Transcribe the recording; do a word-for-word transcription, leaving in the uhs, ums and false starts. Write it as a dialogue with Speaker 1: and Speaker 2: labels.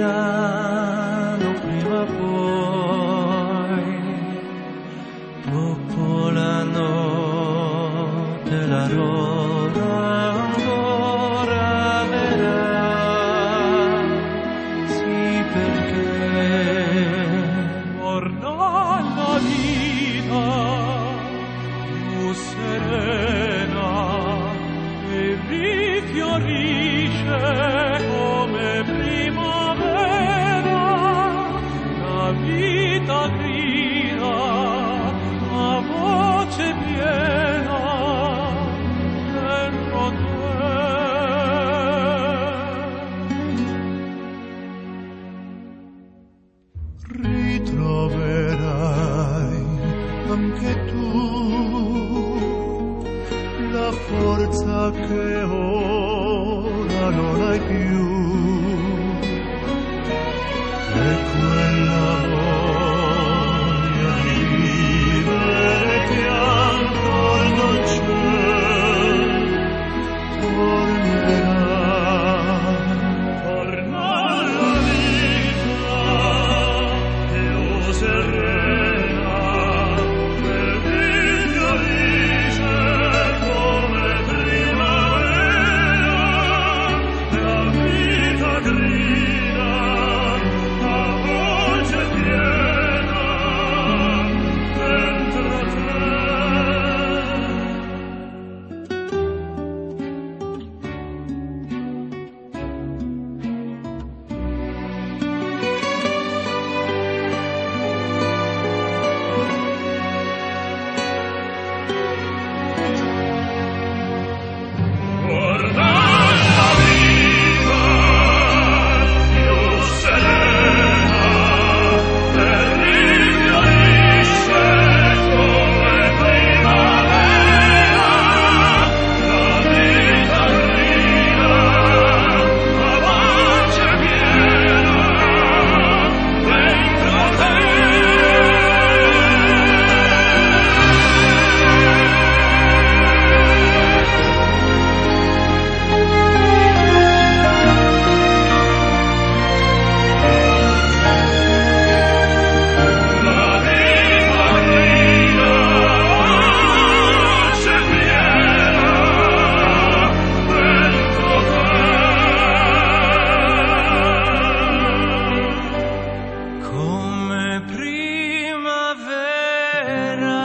Speaker 1: piano prima o poi, dopo la notte l'aurora ancora verrà. Sì, perché torna la vita più serena e rifiorisce come primavera. La vita grida a voce piena dentro te. Ritroverai anche tu la forza che ora non hai più, e quella voglia di vivere che ancora non c'è, tornerà. Torna la vita più serena e rifiorisce come primavera. La vita grida a voce piena dentro te. Guarda la vita più serena e rifiorisce come primavera. La vita grida a voce piena dentro te. La vita grida a voce piena dentro te. Come primavera.